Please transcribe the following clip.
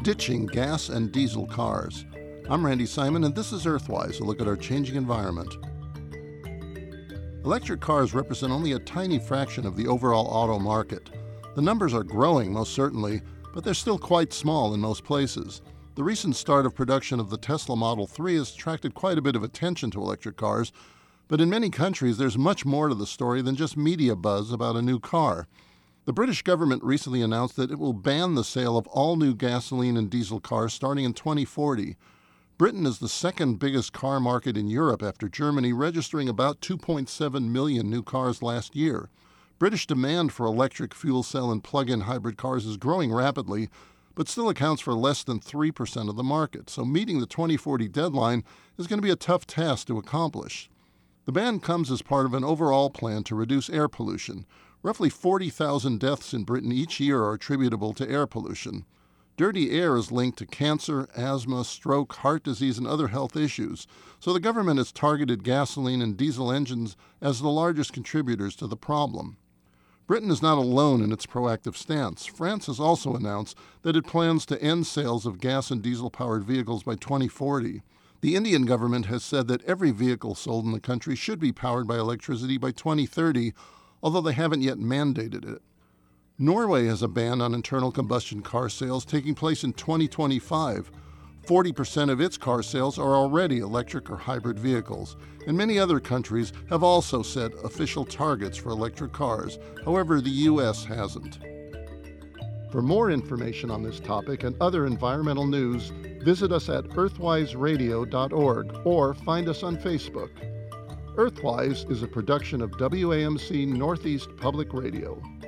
ditching gas and diesel cars. I'm Randy Simon, and this is Earthwise, a look at our changing environment. Electric cars represent only a tiny fraction of the overall auto market. The numbers are growing, most certainly, but they're still quite small in most places. The recent start of production of the Tesla Model 3 has attracted quite a bit of attention to electric cars, but in many countries there's much more to the story than just media buzz about a new car. The British government recently announced that it will ban the sale of all new gasoline and diesel cars starting in 2040. Britain is the second biggest car market in Europe after Germany, registering about 2.7 million new cars last year. British demand for electric fuel cell and plug-in hybrid cars is growing rapidly, but still accounts for less than 3% of the market, so meeting the 2040 deadline is going to be a tough task to accomplish. The ban comes as part of an overall plan to reduce air pollution. Roughly 40,000 deaths in Britain each year are attributable to air pollution. Dirty air is linked to cancer, asthma, stroke, heart disease, and other health issues, so the government has targeted gasoline and diesel engines as the largest contributors to the problem. Britain is not alone in its proactive stance. France has also announced that it plans to end sales of gas and diesel-powered vehicles by 2040. The Indian government has said that every vehicle sold in the country should be powered by electricity by 2030, although they haven't yet mandated it. Norway has a ban on internal combustion car sales taking place in 2025. 40% of its car sales are already electric or hybrid vehicles, and many other countries have also set official targets for electric cars. However, the U.S. hasn't. For more information on this topic and other environmental news, visit us at earthwiseradio.org or find us on Facebook. Earthwise is a production of WAMC Northeast Public Radio.